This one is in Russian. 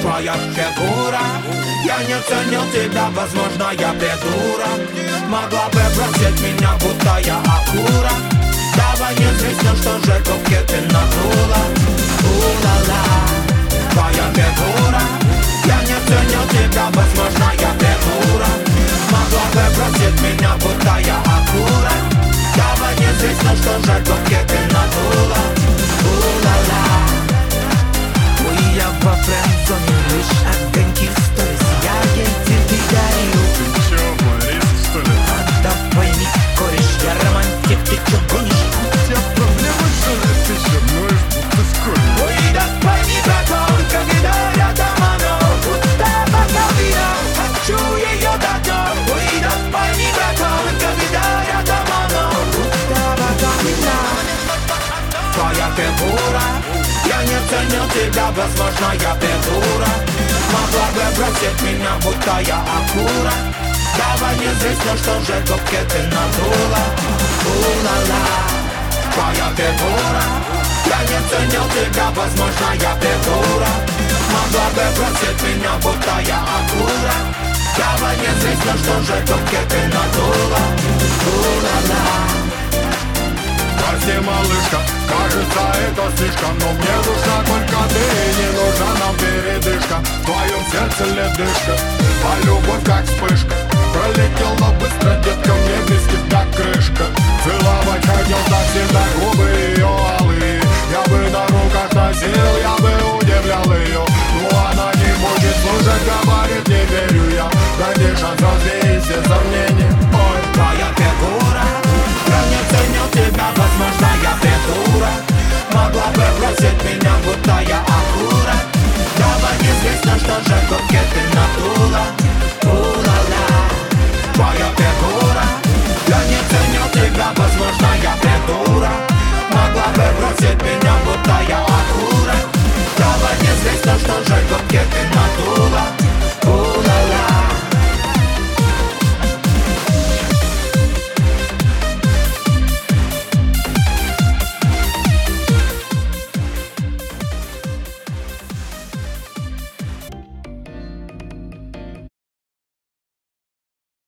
твоя фигура. Я не ценил тебя, возможно, я придурок. Могла бы бросить меня, будто я акура. Давай неизвестно, что же губки ты надула. У-ла-ла, твоя фигура. Я не ценил тебя, возможно, я придурок. Могла бы бросить меня, будто я акура. Давай неизвестно, что же губки ты надула. У-ла-ла. Ой, я во френдзоне, лишь огоньки в сторис. Я ей цветы дарю. Ты чё, флорист, что ли? Да пойми, кореш, я романтик, ты чё гонишь? У тебя проблемы, что ли? Ты чё, ноешь, будто скорый? Ой, да пойми, братан, когда рядом оно, будто боковина. Хочу её дадим. Ой, да пойми, братан, когда рядом оно, будто боковина. Твоя фигура. Я не ценил тебя, возможно, я придурок. Могла бы бросить меня, будто я акура. Давай неизвестно, что же губки ты надула. У-ла-ла, твоя фигура. Я не ценил тебя, возможно, я придурок. Могла бы бросить меня, будто я акура. Давай неизвестно, что же губки ты надула. У-ла-ла. Прости, малышка, кажется, это слишком. Но мне нужна только ты, не нужна нам передышка. В твоем сердце ледышка, а любовь как вспышка. Пролетела быстро, детка, мне без тебя крышка. Целовать хотел так всегда губы ее алые. Я бы на руках носил, я бы удивлял ее. Но она не будет слушать, говорит, не верю я. Дай шанс развеять все сомнения. Ой, твоя фигура. Я не ценил тебя, возможно, я придурок. Могла бы бросить меня, будто я акура. Давай неизвестно, что же губки ты надула. У-ла-ла, твоя фигура. Я не ценил тебя, возможно, я придурок. Могла бы бросить меня, будто я акура. Давай неизвестно, что же губки ты надула.